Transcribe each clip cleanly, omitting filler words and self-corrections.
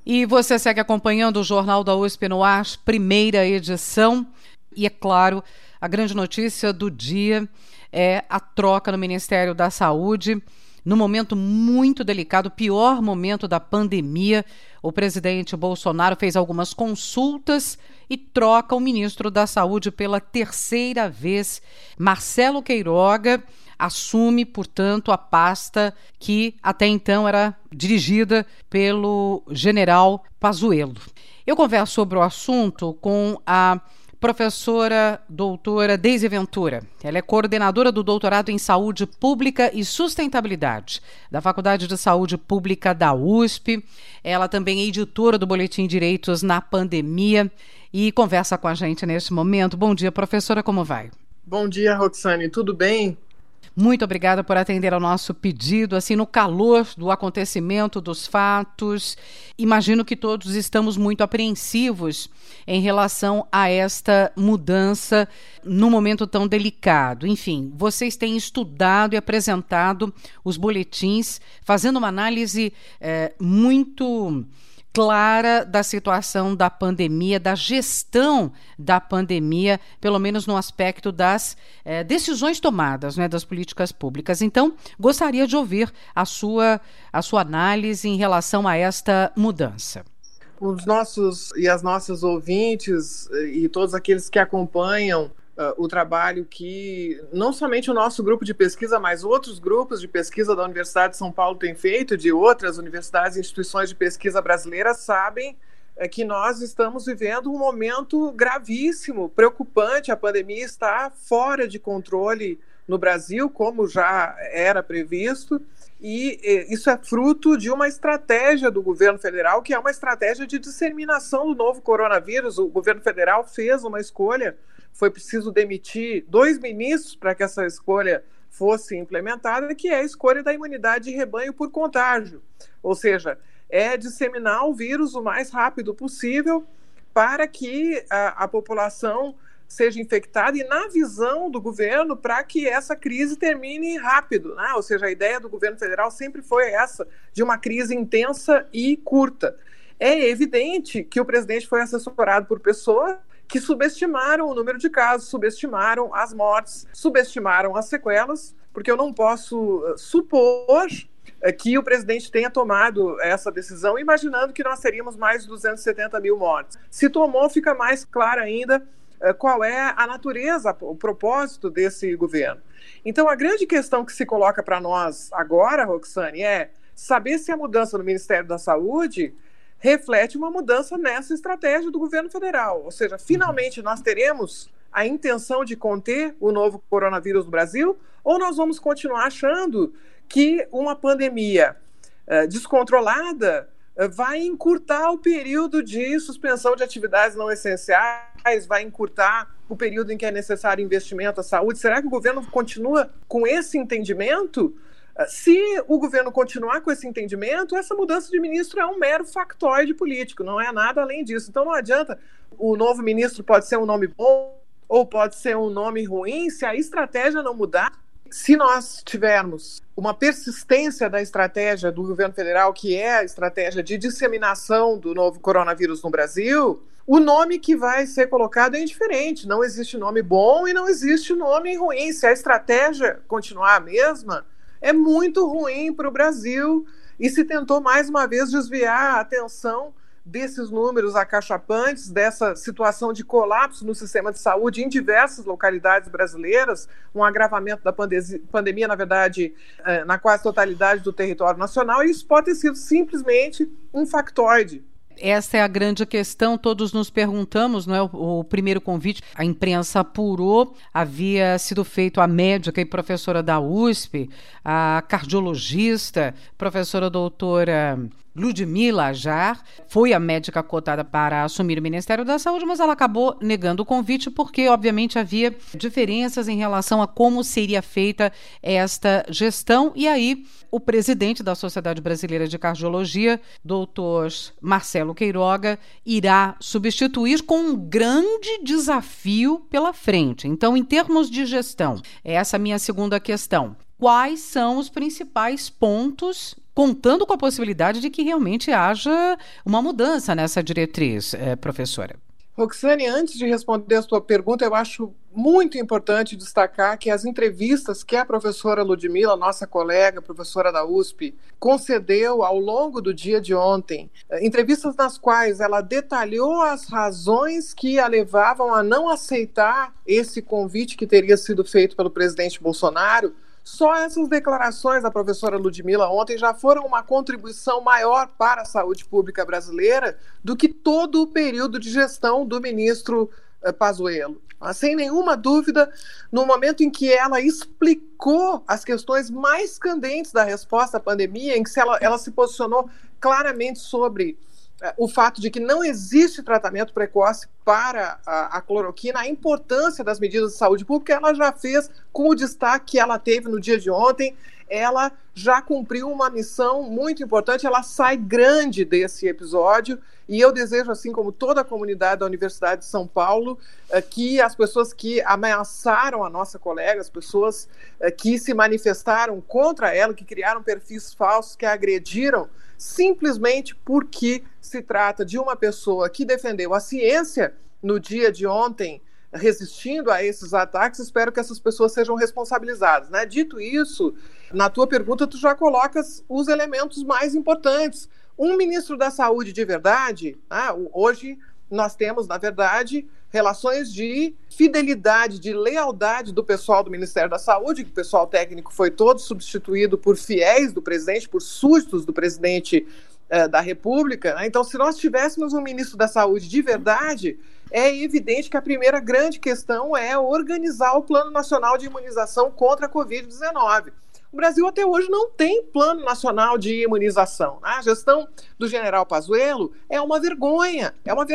E você segue acompanhando o Jornal da USP no ar, primeira edição. E, é claro, a grande notícia do dia é a troca no Ministério da Saúde. No momento muito delicado, pior momento da pandemia, o presidente Bolsonaro fez algumas consultas e troca o ministro da Saúde pela terceira vez. Marcelo Queiroga assume, portanto, a pasta que até então era dirigida pelo general Pazuello. Eu converso sobre o assunto com a professora doutora Deise Ventura. Ela é coordenadora do doutorado em Saúde Pública e Sustentabilidade da Faculdade de Saúde Pública da USP. Ela também é editora do Boletim Direitos na Pandemia e conversa com a gente neste momento. Bom dia, professora, como vai? Bom dia, Roxane, tudo bem? Muito obrigada por atender ao nosso pedido, assim, no calor do acontecimento, dos fatos. Imagino que todos estamos muito apreensivos em relação a esta mudança num momento tão delicado. Enfim, vocês têm estudado e apresentado os boletins, fazendo uma análise muito clara da situação da pandemia, da gestão da pandemia, pelo menos no aspecto das decisões tomadas, né, das políticas públicas. Então, gostaria de ouvir a sua análise em relação a esta mudança. Os nossos e as nossas ouvintes e todos aqueles que acompanham o trabalho que não somente o nosso grupo de pesquisa, mas outros grupos de pesquisa da Universidade de São Paulo têm feito, de outras universidades e instituições de pesquisa brasileiras, sabem que nós estamos vivendo um momento gravíssimo, preocupante. A pandemia está fora de controle no Brasil, como já era previsto, e isso é fruto de uma estratégia do governo federal, que é uma estratégia de disseminação do novo coronavírus. O governo federal fez uma escolha. Foi preciso demitir 2 ministros para que essa escolha fosse implementada, que é a escolha da imunidade de rebanho por contágio. Ou seja, é disseminar o vírus o mais rápido possível para que a população seja infectada e, na visão do governo, para que essa crise termine rápido, né? Ou seja, a ideia do governo federal sempre foi essa, de uma crise intensa e curta. É evidente que o presidente foi assessorado por pessoas que subestimaram o número de casos, subestimaram as mortes, subestimaram as sequelas, porque eu não posso supor que o presidente tenha tomado essa decisão imaginando que nós teríamos mais de 270 mil mortes. Se tomou, fica mais claro ainda qual é a natureza, o propósito desse governo. Então, a grande questão que se coloca para nós agora, Roxane, é saber se a mudança no Ministério da Saúde reflete uma mudança nessa estratégia do governo federal. Ou seja, finalmente nós teremos a intenção de conter o novo coronavírus no Brasil, ou nós vamos continuar achando que uma pandemia descontrolada vai encurtar o período de suspensão de atividades não essenciais, vai encurtar o período em que é necessário investimento à saúde? Será que o governo continua com esse entendimento? Se o governo continuar com esse entendimento, essa mudança de ministro é um mero factoide político, não é nada além disso. Então não adianta, o novo ministro pode ser um nome bom ou pode ser um nome ruim, se a estratégia não mudar. Se nós tivermos uma persistência da estratégia do governo federal, que é a estratégia de disseminação do novo coronavírus no Brasil, o nome que vai ser colocado é indiferente. Não existe nome bom e não existe nome ruim. Se a estratégia continuar a mesma, é muito ruim para o Brasil, e se tentou mais uma vez desviar a atenção desses números acachapantes, dessa situação de colapso no sistema de saúde em diversas localidades brasileiras, um agravamento da pandemia, na verdade, na quase totalidade do território nacional, e isso pode ter sido simplesmente um factoide. Essa é a grande questão, todos nos perguntamos, não é? O primeiro convite, a imprensa apurou, havia sido feito a médica e professora da USP, a cardiologista, professora doutora Ludmila Ajar, foi a médica cotada para assumir o Ministério da Saúde, mas ela acabou negando o convite porque, obviamente, havia diferenças em relação a como seria feita esta gestão. E aí, o presidente da Sociedade Brasileira de Cardiologia, doutor Marcelo Queiroga, irá substituir com um grande desafio pela frente. Então, em termos de gestão, essa é a minha segunda questão. Quais são os principais pontos contando com a possibilidade de que realmente haja uma mudança nessa diretriz, professora. Roxane, antes de responder a sua pergunta, eu acho muito importante destacar que as entrevistas que a professora Ludmila, nossa colega, professora da USP, concedeu ao longo do dia de ontem, entrevistas nas quais ela detalhou as razões que a levavam a não aceitar esse convite que teria sido feito pelo presidente Bolsonaro. Só essas declarações da professora Ludmila ontem já foram uma contribuição maior para a saúde pública brasileira do que todo o período de gestão do ministro Pazuello. Sem nenhuma dúvida, no momento em que ela explicou as questões mais candentes da resposta à pandemia, em que ela se posicionou claramente sobre o fato de que não existe tratamento precoce para a cloroquina, a importância das medidas de saúde pública, ela já fez com o destaque que ela teve no dia de ontem. Ela já cumpriu uma missão muito importante, ela sai grande desse episódio, e eu desejo, assim como toda a comunidade da Universidade de São Paulo, que as pessoas que ameaçaram a nossa colega, as pessoas que se manifestaram contra ela, que criaram perfis falsos, que a agrediram, simplesmente porque se trata de uma pessoa que defendeu a ciência no dia de ontem, resistindo a esses ataques. Espero que essas pessoas sejam responsabilizadas, né? Dito isso, na tua pergunta tu já colocas os elementos mais importantes. Um ministro da Saúde de verdade, hoje nós temos, na verdade, relações de fidelidade, de lealdade do pessoal do Ministério da Saúde, que o pessoal técnico foi todo substituído por fiéis do presidente, por súditos do presidente da República. Então, se nós tivéssemos um ministro da Saúde de verdade, é evidente que a primeira grande questão é organizar o Plano Nacional de Imunização contra a Covid-19. O Brasil até hoje não tem Plano Nacional de Imunização. A gestão do general Pazuello é uma vergonha,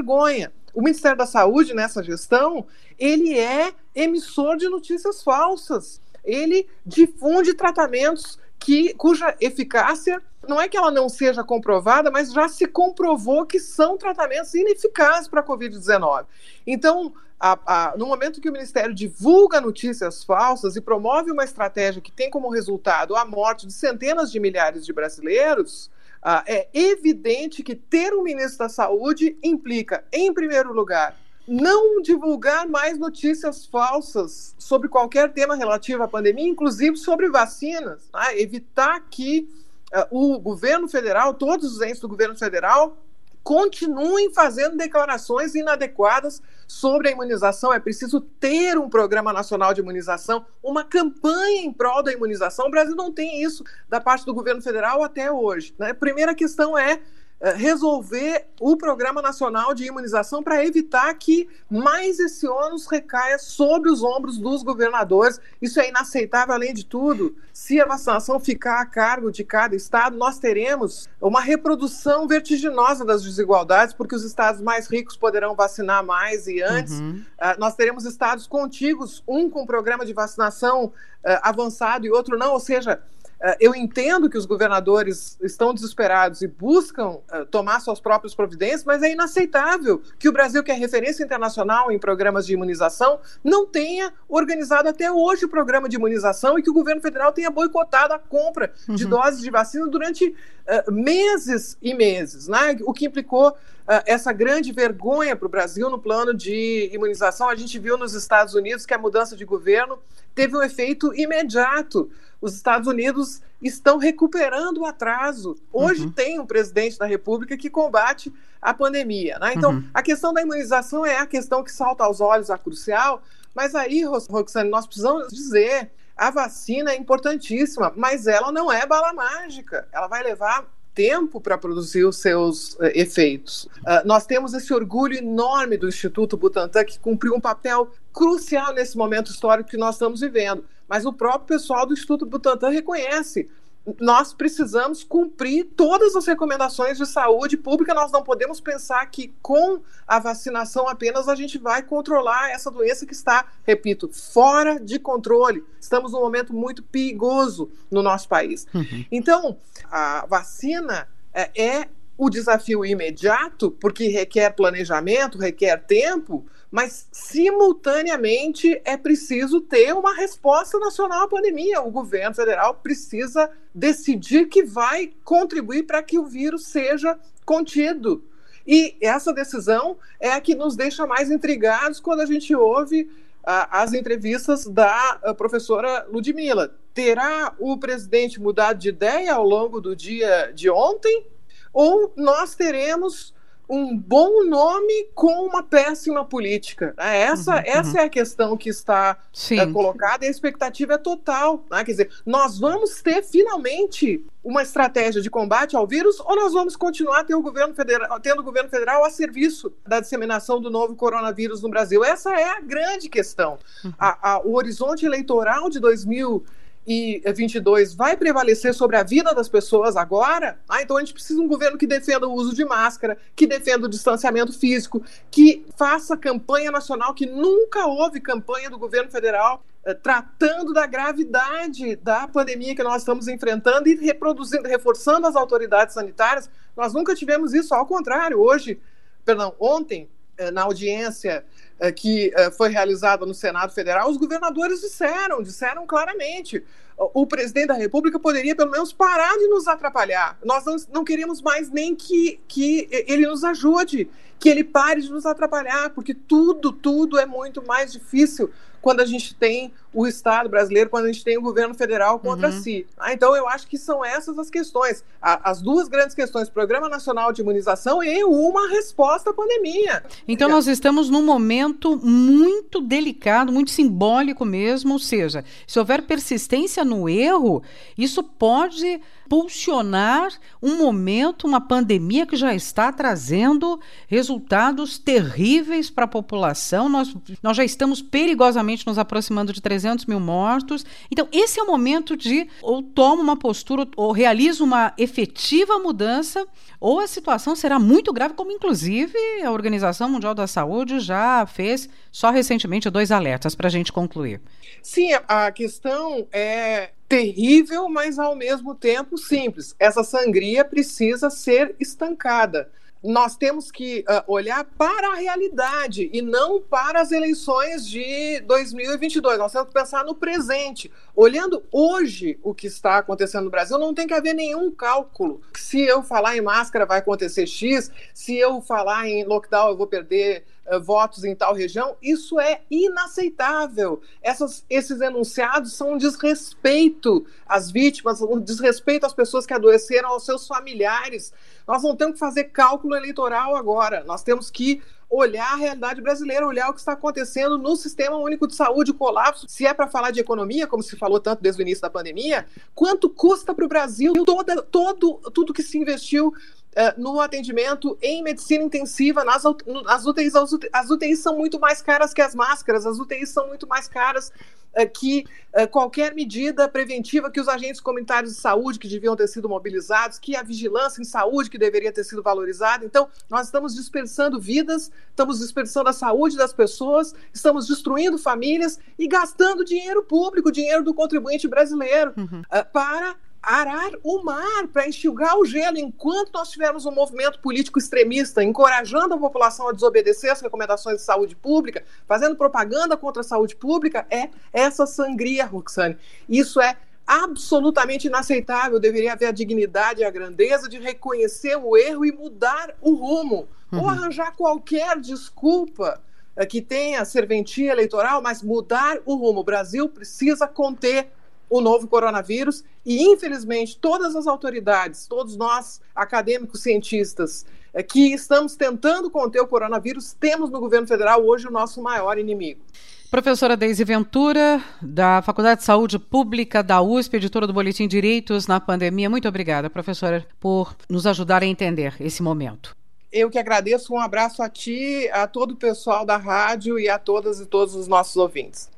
O Ministério da Saúde, nessa gestão, ele é emissor de notícias falsas. Ele difunde tratamentos cuja eficácia, não é que ela não seja comprovada, mas já se comprovou que são tratamentos ineficazes para a Covid-19. Então, no momento que o Ministério divulga notícias falsas e promove uma estratégia que tem como resultado a morte de centenas de milhares de brasileiros, é evidente que ter um ministro da Saúde implica, em primeiro lugar, não divulgar mais notícias falsas sobre qualquer tema relativo à pandemia, inclusive sobre vacinas, evitar que o governo federal, todos os entes do governo federal, continuem fazendo declarações inadequadas sobre a imunização. É preciso ter um programa nacional de imunização, uma campanha em prol da imunização. O Brasil não tem isso da parte do governo federal até hoje, né? A primeira questão é resolver o Programa Nacional de Imunização para evitar que mais esse ônus recaia sobre os ombros dos governadores. Isso é inaceitável. Além de tudo, se a vacinação ficar a cargo de cada estado, nós teremos uma reprodução vertiginosa das desigualdades, porque os estados mais ricos poderão vacinar mais e antes. Nós teremos estados contíguos, um com programa de vacinação avançado e outro não, ou seja, eu entendo que os governadores estão desesperados e buscam tomar suas próprias providências, mas é inaceitável que o Brasil, que é referência internacional em programas de imunização, não tenha organizado até hoje o programa de imunização e que o governo federal tenha boicotado a compra de doses de vacina durante meses e meses, né? O que implicou essa grande vergonha para o Brasil no plano de imunização. A gente viu nos Estados Unidos que a mudança de governo teve um efeito imediato. Os Estados Unidos estão recuperando o atraso. Hoje tem um presidente da República que combate a pandemia, né? Então, a questão da imunização é a questão que salta aos olhos, a crucial, mas aí, Roxane, nós precisamos dizer, a vacina é importantíssima, mas ela não é bala mágica. Ela vai levar tempo para produzir os seus efeitos. Nós temos esse orgulho enorme do Instituto Butantan, que cumpriu um papel crucial nesse momento histórico que nós estamos vivendo. Mas o próprio pessoal do Instituto Butantan reconhece. Nós precisamos cumprir todas as recomendações de saúde pública. Nós não podemos pensar que com a vacinação apenas a gente vai controlar essa doença que está, repito, fora de controle. Estamos num momento muito perigoso no nosso país. Então, a vacina é o desafio imediato, porque requer planejamento, requer tempo, mas simultaneamente é preciso ter uma resposta nacional à pandemia. O governo federal precisa decidir que vai contribuir para que o vírus seja contido. E essa decisão é a que nos deixa mais intrigados quando a gente ouve as entrevistas da professora Ludmila. Terá o presidente mudado de ideia ao longo do dia de ontem? Ou nós teremos um bom nome com uma péssima política? Essa é a questão que está colocada, e a expectativa é total. Né? Quer dizer, nós vamos ter finalmente uma estratégia de combate ao vírus, ou nós vamos continuar tendo o governo federal a serviço da disseminação do novo coronavírus no Brasil? Essa é a grande questão. O horizonte eleitoral de 2022 vai prevalecer sobre a vida das pessoas agora? Então a gente precisa de um governo que defenda o uso de máscara, que defenda o distanciamento físico, que faça campanha nacional, que nunca houve campanha do governo federal tratando da gravidade da pandemia que nós estamos enfrentando e reforçando as autoridades sanitárias. Nós nunca tivemos isso, ao contrário. Ontem, na audiência que foi realizada no Senado Federal, os governadores disseram claramente: o presidente da República poderia pelo menos parar de nos atrapalhar. Nós não queremos mais nem que ele nos ajude, que ele pare de nos atrapalhar, porque tudo é muito mais difícil quando a gente tem o Estado brasileiro, quando a gente tem o governo federal contra si. Então eu acho que são essas as questões. As duas grandes questões: Programa Nacional de Imunização e uma resposta à pandemia. Então nós estamos num momento muito delicado, muito simbólico mesmo, ou seja, se houver persistência no erro, isso pode impulsionar um momento, uma pandemia que já está trazendo resultados terríveis para a população. Nós já estamos perigosamente nos aproximando de 300 mil mortos. Então, esse é o momento de ou toma uma postura ou realiza uma efetiva mudança, ou a situação será muito grave, como inclusive a Organização Mundial da Saúde já fez só recentemente 2 alertas para a gente concluir. Sim, a questão é terrível, mas ao mesmo tempo simples. Essa sangria precisa ser estancada. Nós temos que olhar para a realidade e não para as eleições de 2022. Nós temos que pensar no presente. Olhando hoje o que está acontecendo no Brasil, não tem que haver nenhum cálculo. Se eu falar em máscara vai acontecer X, se eu falar em lockdown eu vou perder votos em tal região. Isso é inaceitável. Esses enunciados são um desrespeito às vítimas, um desrespeito às pessoas que adoeceram, aos seus familiares. Nós não temos que fazer cálculo eleitoral agora. Nós temos que olhar a realidade brasileira, olhar o que está acontecendo no Sistema Único de Saúde, o colapso. Se é para falar de economia, como se falou tanto desde o início da pandemia, quanto custa para o Brasil tudo que se investiu no atendimento em medicina intensiva, nas UTIs. As UTIs são muito mais caras que as máscaras, as UTIs são muito mais caras que qualquer medida preventiva, que os agentes comunitários de saúde que deviam ter sido mobilizados, que a vigilância em saúde que deveria ter sido valorizada. Então, nós estamos dispersando vidas, estamos dispersando a saúde das pessoas, estamos destruindo famílias e gastando dinheiro público, dinheiro do contribuinte brasileiro, para arar o mar, para enxugar o gelo, enquanto nós tivermos um movimento político extremista encorajando a população a desobedecer as recomendações de saúde pública, fazendo propaganda contra a saúde pública. É essa sangria, Roxane. Isso é absolutamente inaceitável. Deveria haver a dignidade e a grandeza de reconhecer o erro e mudar o rumo, ou arranjar qualquer desculpa que tenha serventia eleitoral, mas mudar o rumo. O Brasil precisa conter o novo coronavírus e, infelizmente, todas as autoridades, todos nós, acadêmicos, cientistas, que estamos tentando conter o coronavírus, temos no governo federal hoje o nosso maior inimigo. Professora Deise Ventura, da Faculdade de Saúde Pública da USP, editora do Boletim Direitos na Pandemia. Muito obrigada, professora, por nos ajudar a entender esse momento. Eu que agradeço. Um abraço a ti, a todo o pessoal da rádio e a todas e todos os nossos ouvintes.